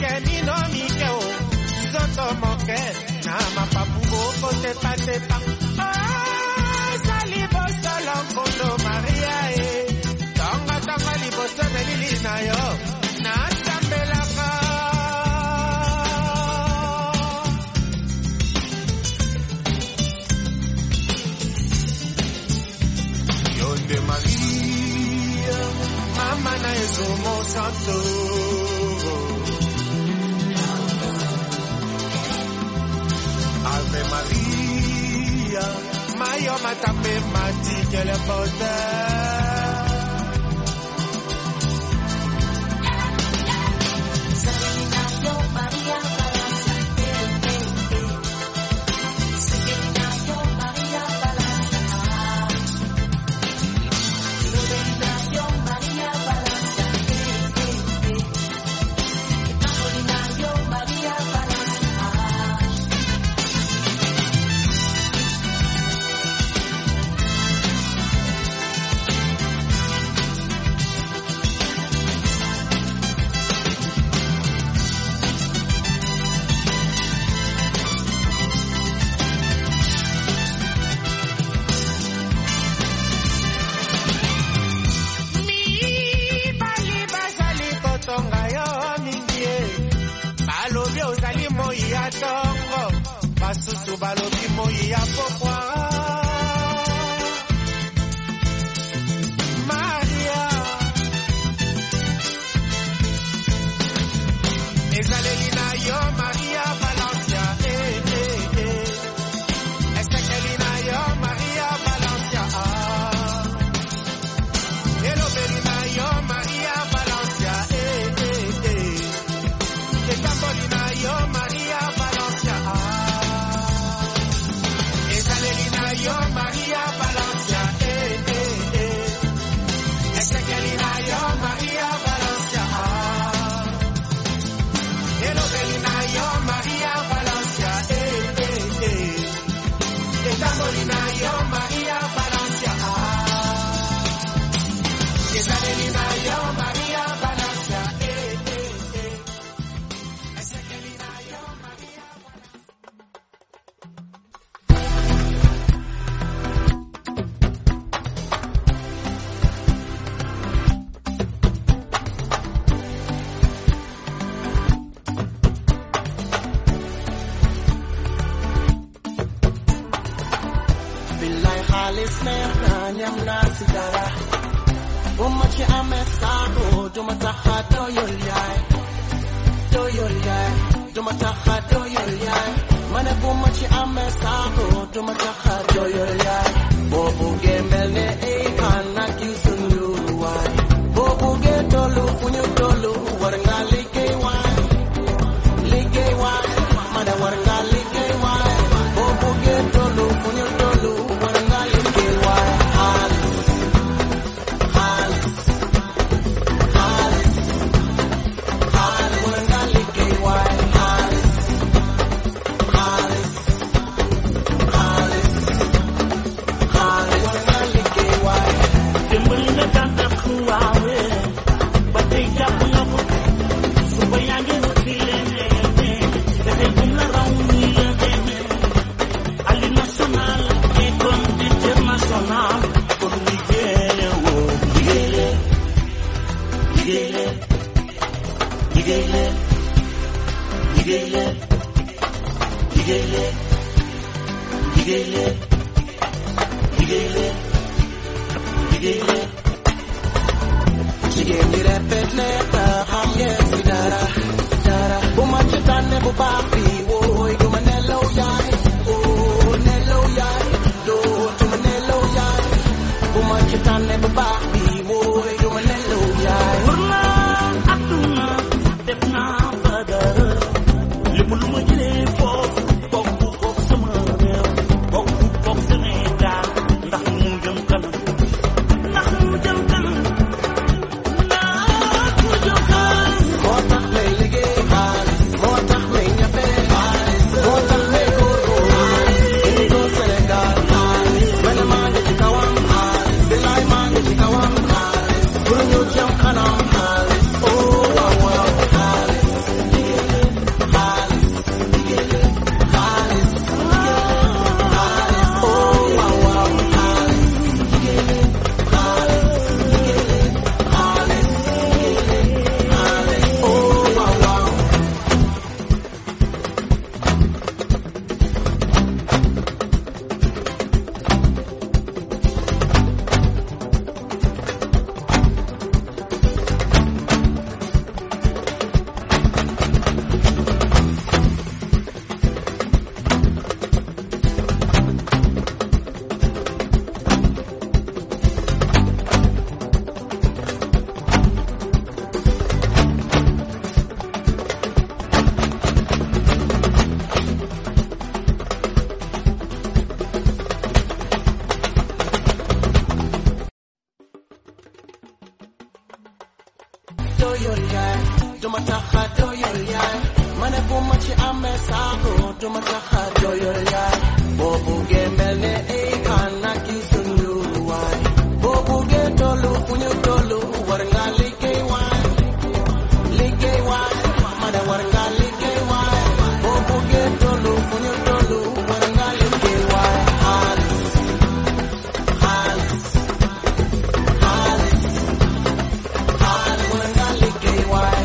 Kemino Mikeo, Zoto Moke, Nama Papugo, Kote Patepa, Salibo Salon Kondo Maria, Tonga Tonga Libo Sonelili Nayo, Nasambelaka. Yonde Maria, Mama na Ezomo Santo. Ave Maria, Mayo Matape Mati Kelebota. Basusu balobi moyi ya pokwa Maria Ezalelina yo Maria Valencia Estekelina yo Maria Valencia Elobelina yo Maria Valencia Ketambolina yo Maria Valencia Yo Maria Valencia, Ezequielina yo Maria Valencia, Elobelina yo Maria Valencia, Etambolina yo Maria Valencia, Ezequielina yo Maria Valencia, Ezequielina yo Maria Nyam na sigara Umachi amesago Dumataha doyolyai Dumataha doyolyai Mana bumachi amesago Dumataha doyolyai Bobu gemele Kana kisunduwai Bobu getolu Funyu tolu Waranga ligewai Mana waranga ligewai Bobu getolu Funyu tolu Waranga ligewai More mane bu ma ci amee saako du ma taxaar jooyo yaay boo buggee mel ne ay kan na ki suñu waay boo buggee tollu fu ñu tollu war nga liggéey waay mane war nga liggéey waay boo buggee tollu fu ñu tollu war nga liggéey waay xaalis war nga liggéey waay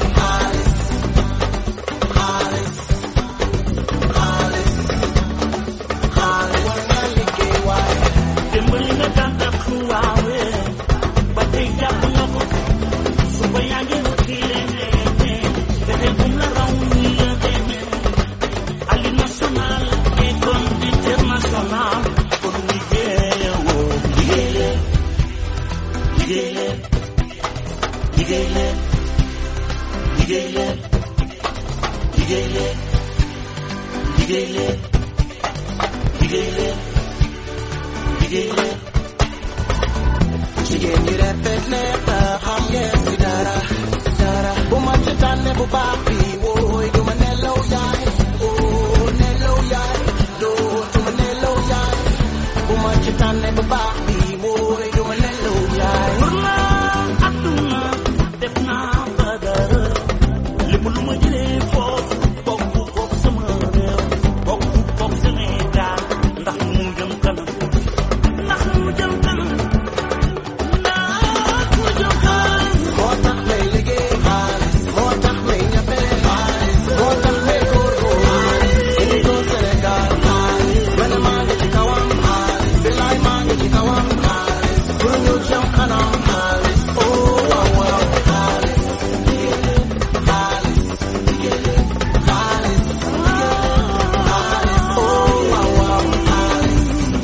jigéen ñi rafet neex na xam ngeen si dara bu ma ci tànne bu baax bi wooy du ma nelaw yaay dootu ma nelaw yaay bu ma ci tànne bu baax bi wooy du ma nelaw yaay wër naa àdduna def naa ba dara lépp lu ma jëlee foofu bokk sama réew bokk Sénégal ndax mu jëm kanam moo tax may liggéey xaalis moo tax may ñafe xaalis moo tax may góorgóorlu indi ko Sénégal xaalis man maa ngi ci kawam xaalis bilaay maa ngi ci kawam xaalis pour ñu jëm kanam xaalis oh waaw waaw xaalis xaalis xaalis oh waaw waaw xaalis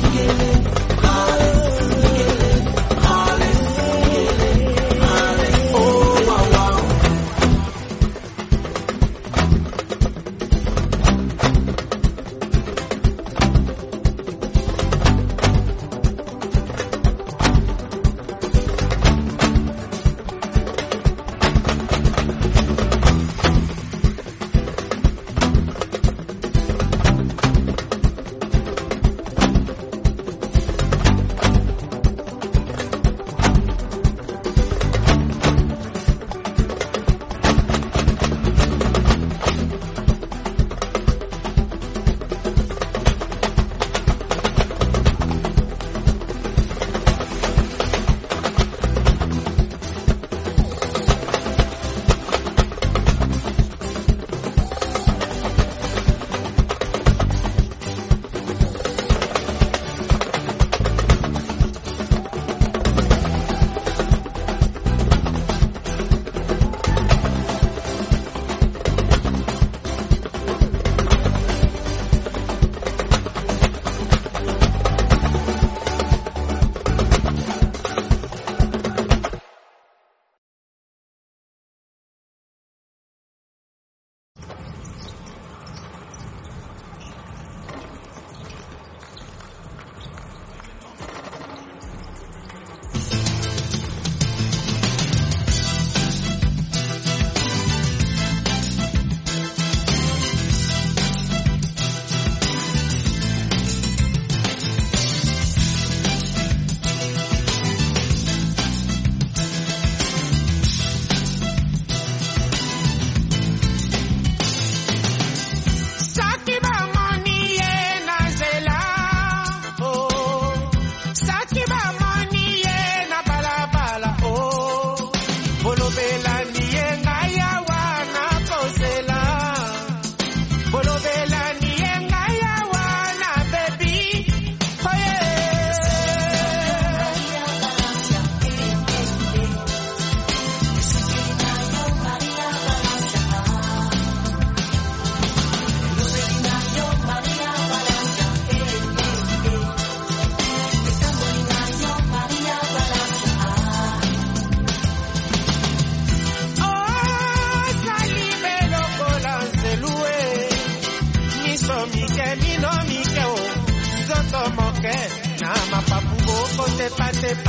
tepa tepa.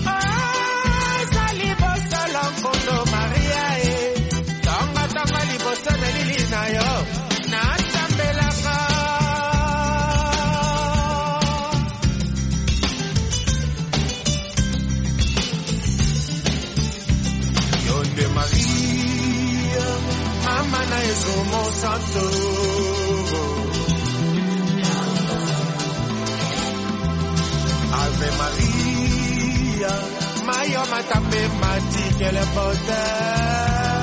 Oh, salibo salon kondo Maria e. Tonga tonga libo sana lili na yo. Cristo. Ave Maria, Mayo Matape Mati, quel bonheur.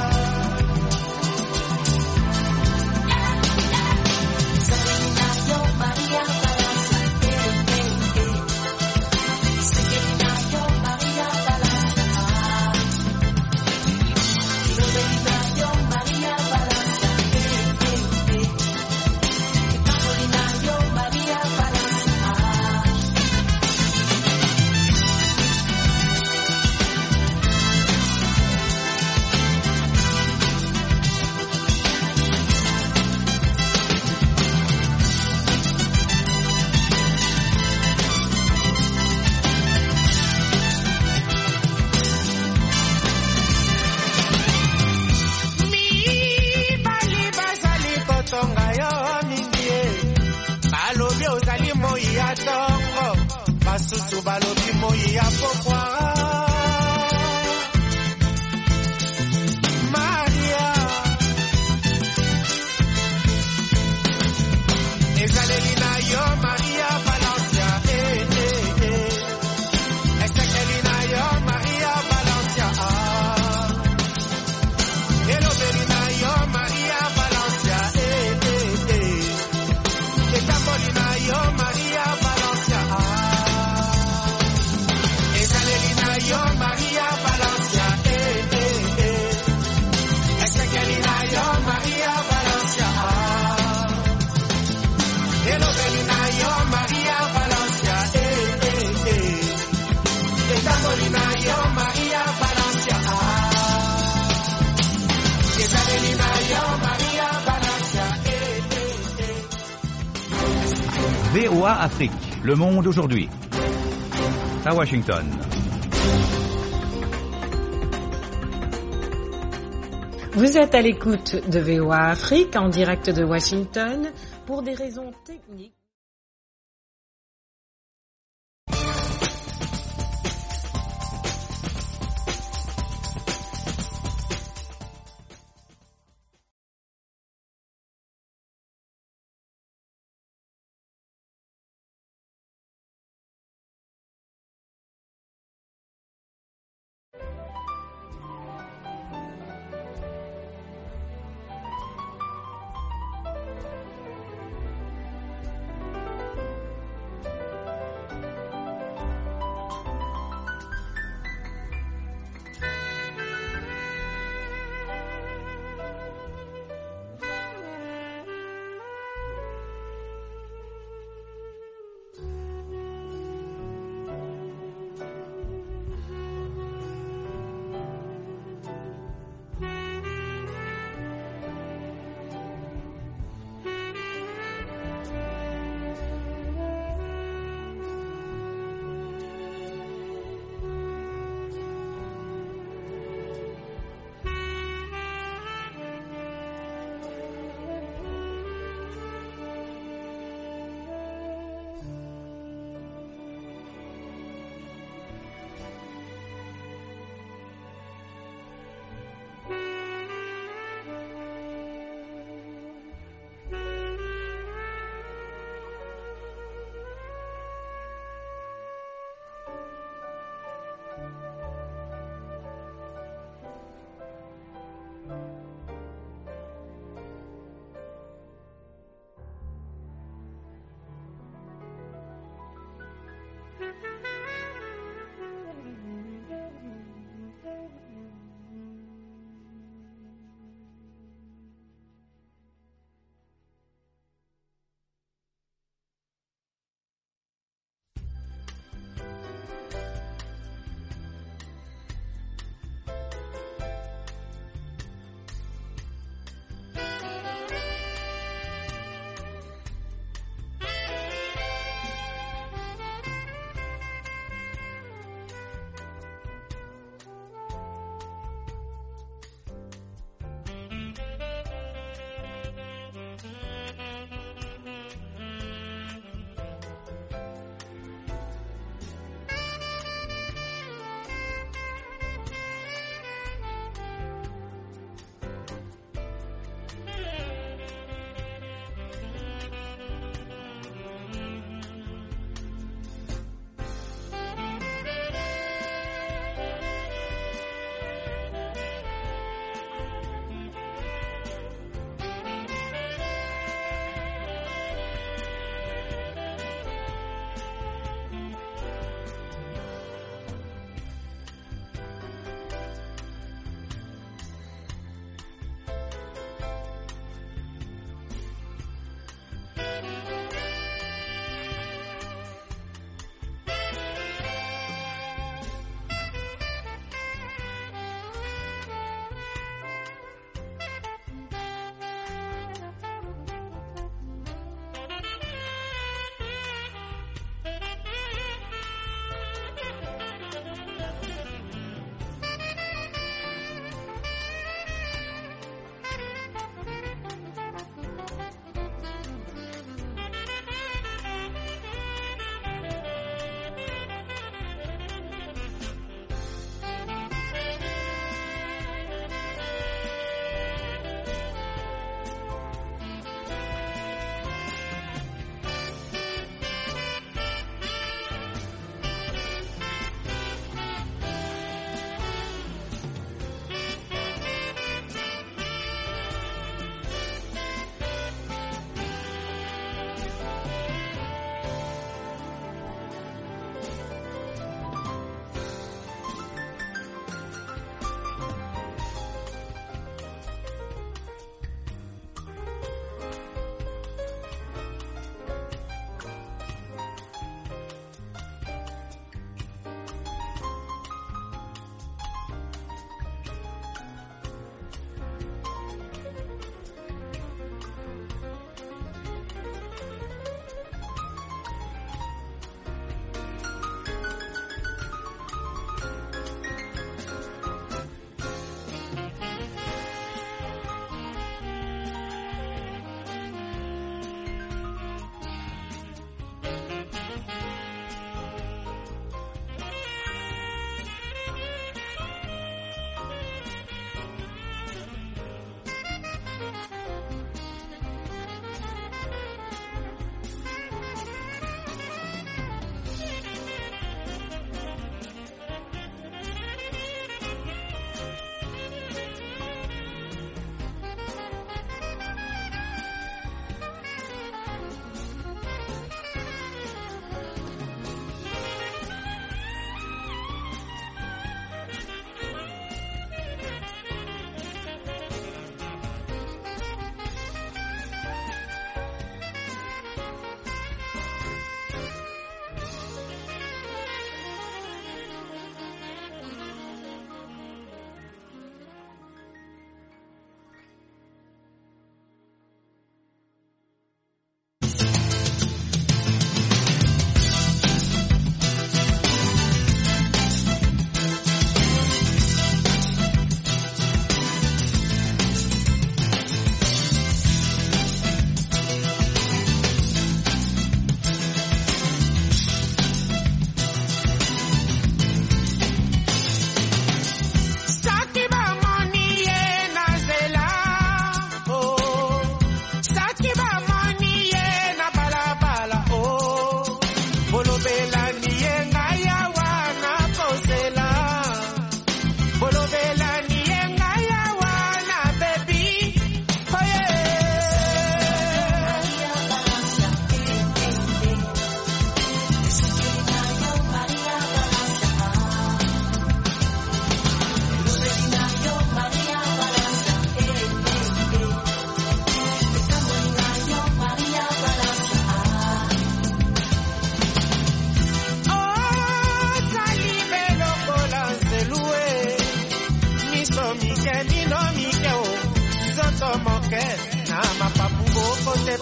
Basutu balobi moi ya pokwa Maria ezaleli na yo Maria Valencia esekeli na yo Maria Valencia elobeli na yo Maria Valencia etamboli na yo Maria Valencia yo Maria Valencia, Ezequielina yo Maria Valencia, Elovelina yo Maria Valencia, Etambolina yo Maria Valencia, Ezequielina yo Maria Valencia. VOA Afrique, le monde aujourd'hui. À Washington. Vous êtes à l'écoute de VOA Afrique en direct de Washington pour des raisons techniques.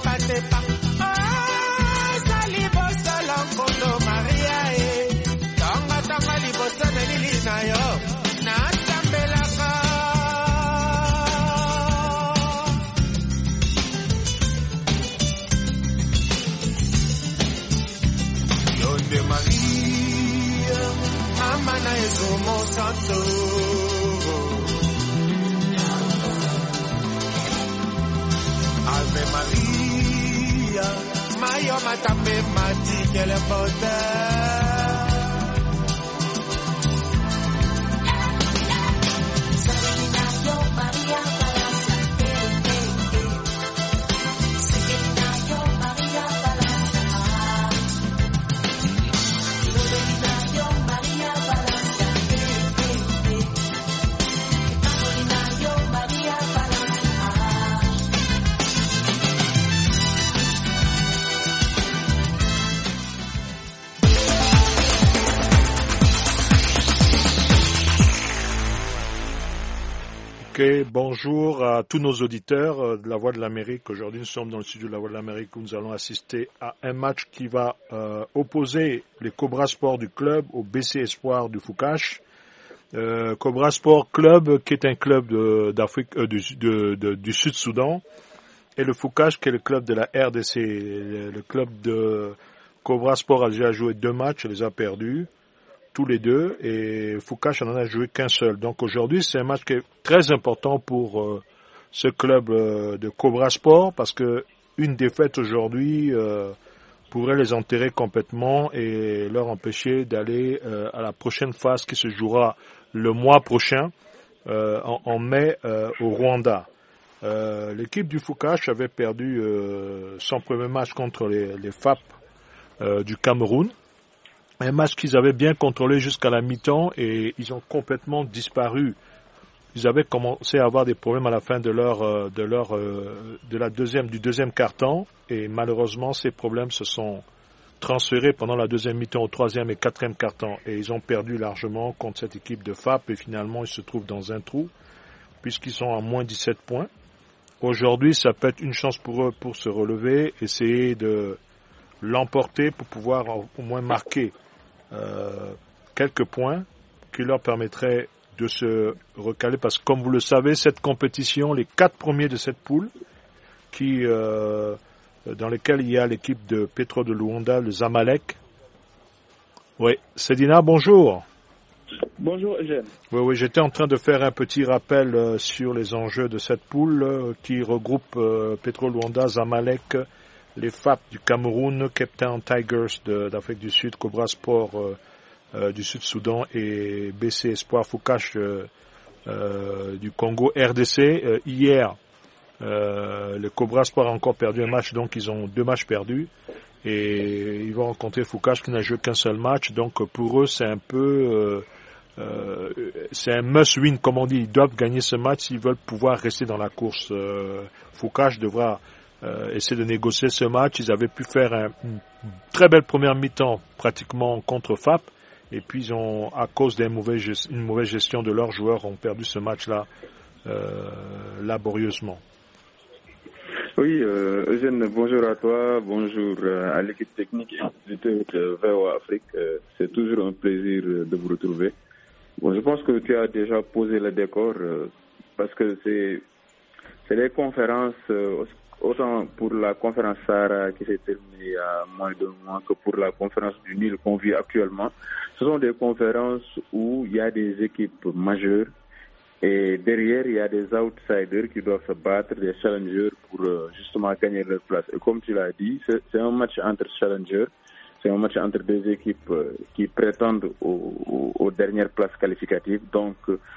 tepa asa liboso longondo Maria tonga liboso na lili na yo natambelaka yonde Maria mama na Yesu mo santo Ave Maria, Mayo Matape Mati, quel bonheur. Bonjour à tous nos auditeurs de la Voix de l'Amérique. Aujourd'hui, nous sommes dans le studio de la Voix de l'Amérique où nous allons assister à un match qui va opposer les Cobra Sport du club au BC Espoir du Foucache. Cobra Sport Club qui est un club d'Afrique du Sud-Soudan et le Foucache qui est le club de la RDC. Le club de Cobra Sport a déjà joué 2 matchs et les a perdus. Tous les deux, et Foucache n'en a joué qu'un seul. Donc aujourd'hui, c'est un match qui est très important pour ce club de Cobra Sport, parce que une défaite aujourd'hui pourrait les enterrer complètement et leur empêcher d'aller à la prochaine phase qui se jouera le mois prochain, en mai, au Rwanda. L'équipe du Foucache avait perdu son premier match contre les FAP du Cameroun. Un match qu'ils avaient bien contrôlé jusqu'à la mi-temps et ils ont complètement disparu. Ils avaient commencé à avoir des problèmes à la fin du deuxième quart-temps et malheureusement ces problèmes se sont transférés pendant la deuxième mi-temps au troisième et quatrième quart-temps et ils ont perdu largement contre cette équipe de FAP et finalement ils se trouvent dans un trou puisqu'ils sont à moins 17 points. Aujourd'hui, ça peut être une chance pour eux pour se relever, essayer de l'emporter pour pouvoir au moins marquer quelques points qui leur permettraient de se recaler parce que comme vous le savez, cette compétition, les 4 premiers de cette poule dans lesquels il y a l'équipe de Petro de Luanda, le Zamalek. Oui, Sedina, bonjour. Bonjour Eugène. Oui, j'étais en train de faire un petit rappel sur les enjeux de cette poule qui regroupe Petro Luanda, Zamalek, les FAP du Cameroun, Cape Town Tigers d'Afrique du Sud, Cobra Sport du Sud-Soudan et BC Espoir Foucache du Congo RDC. Hier, le Cobra Sport a encore perdu un match, donc ils ont 2 matchs perdus. Et ils vont rencontrer Foucache qui n'a joué qu'un seul match. Donc pour eux, c'est un peu... c'est un must-win, comme on dit. Ils doivent gagner ce match s'ils veulent pouvoir rester dans la course. Foucache devra... essayer de négocier ce match. Ils avaient pu faire une très belle première mi-temps pratiquement contre FAP et puis ils ont, à cause d'une mauvaise gestion de leurs joueurs, ont perdu ce match-là laborieusement. Oui, Eugène, bonjour à toi, bonjour à l'équipe technique et auditeurs de VOA Afrique. C'est toujours un plaisir de vous retrouver. Bon, je pense que tu as déjà posé le décor parce que c'est des conférences autant pour la conférence Sahara qui s'est terminée il y a moins d'un mois que pour la conférence du Nil qu'on vit actuellement. Ce sont des conférences où il y a des équipes majeures et derrière il y a des outsiders qui doivent se battre, des challengers pour justement gagner leur place. Et comme tu l'as dit, c'est un match entre challengers, c'est un match entre 2 équipes qui prétendent aux dernières places qualificatives. Donc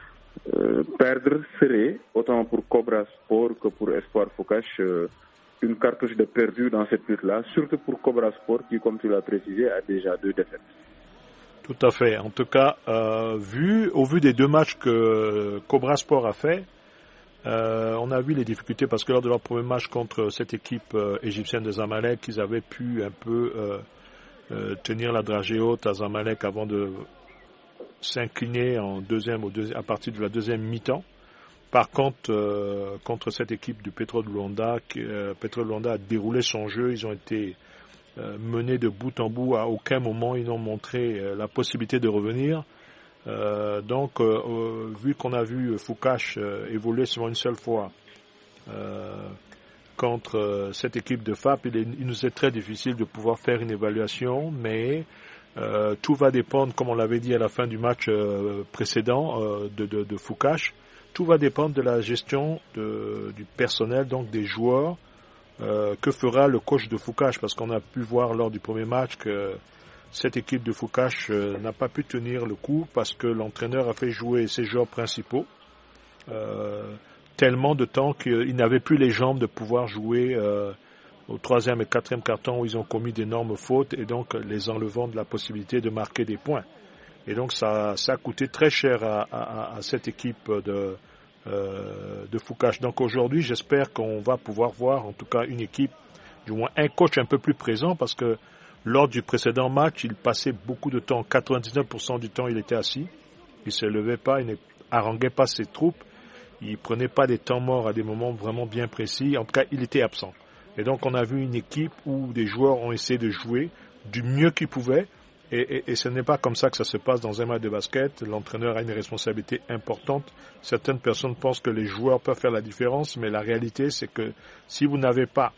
perdre serait, autant pour Cobra Sport que pour Espoir Foucache, une cartouche de perdu dans cette lutte-là, surtout pour Cobra Sport qui, comme tu l'as précisé, a déjà 2 défaites. Tout à fait. En tout cas, au vu des 2 matchs que Cobra Sport a fait, on a vu les difficultés parce que lors de leur premier match contre cette équipe égyptienne de Zamalek, ils avaient pu un peu tenir la dragée haute à Zamalek avant de s'incliner à partir de la deuxième mi-temps Par contre, contre cette équipe du Petro de Luanda, Petro de Luanda a déroulé son jeu. Ils ont été menés de bout en bout. À aucun moment ils n'ont montré la possibilité de revenir. Donc, vu qu'on a vu Fukash évoluer seulement une seule fois contre cette équipe de FAP, il nous est très difficile de pouvoir faire une évaluation, mais tout va dépendre, comme on l'avait dit à la fin du match précédent de Fukash, tout va dépendre de la gestion du personnel, donc des joueurs, que fera le coach de Fukash, parce qu'on a pu voir lors du premier match que cette équipe de Fukash n'a pas pu tenir le coup parce que l'entraîneur a fait jouer ses joueurs principaux tellement de temps qu'ils n'avaient plus les jambes de pouvoir jouer au 3e et 4e quart-temps où ils ont commis d'énormes fautes et donc les enlevant de la possibilité de marquer des points. Et donc ça a coûté très cher à cette équipe de Fukash. Donc aujourd'hui, j'espère qu'on va pouvoir voir en tout cas une équipe, du moins un coach un peu plus présent parce que lors du précédent match, il passait beaucoup de temps, 99% du temps il était assis, il ne se levait pas, il ne haranguait pas ses troupes, il ne prenait pas des temps morts à des moments vraiment bien précis, en tout cas il était absent. Et donc on a vu une équipe où des joueurs ont essayé de jouer du mieux qu'ils pouvaient, et ce n'est pas comme ça que ça se passe dans un match de basket. L'entraîneur a une responsabilité importante. Certaines personnes pensent que les joueurs peuvent faire la différence, mais la réalité c'est que si vous n'avez pas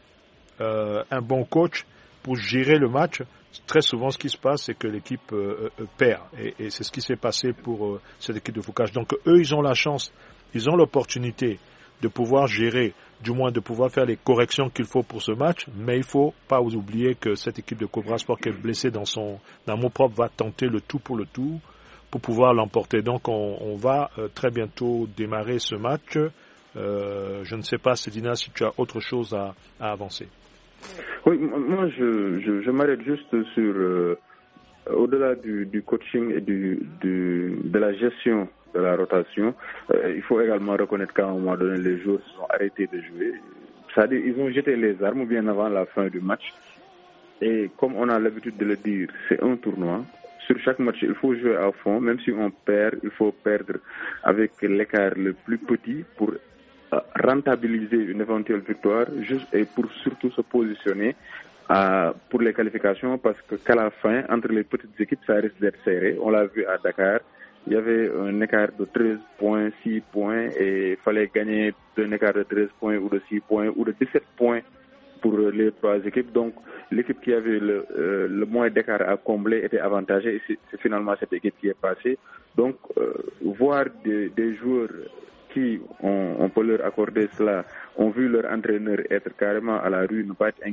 un bon coach, pour gérer le match, très souvent ce qui se passe, c'est que l'équipe perd. Et c'est ce qui s'est passé pour cette équipe de Fukash. Donc eux, ils ont la chance, ils ont l'opportunité de pouvoir gérer, du moins de pouvoir faire les corrections qu'il faut pour ce match, mais il ne faut pas oublier que cette équipe de Cobra Sport qui est blessée dans mon propre va tenter le tout pour pouvoir l'emporter. Donc on va très bientôt démarrer ce match. Je ne sais pas, Sedina, si tu as autre chose à avancer. Oui, moi je m'arrête juste sur au-delà du coaching et de la gestion de la rotation. Il faut également reconnaître qu'à un moment donné les joueurs se sont arrêtés de jouer. C'est-à-dire ils ont jeté les armes bien avant la fin du match. Et comme on a l'habitude de le dire, c'est un tournoi. Sur chaque match, il faut jouer à fond. Même si on perd, il faut perdre avec l'écart le plus petit pour rentabiliser une éventuelle victoire et pour surtout se positionner pour les qualifications parce qu'à la fin, entre les petites équipes, ça risque d'être serré. On l'a vu à Dakar, il y avait un écart de 13 points, 6 points et il fallait gagner d'un écart de 13 points ou de 6 points ou de 17 points pour les trois équipes. Donc l'équipe qui avait le moins d'écart à combler était avantagée et c'est finalement cette équipe qui est passée. Donc voir des joueurs qui, on peut leur accorder cela, ont vu leur entraîneur être carrément à la rue, ne pas être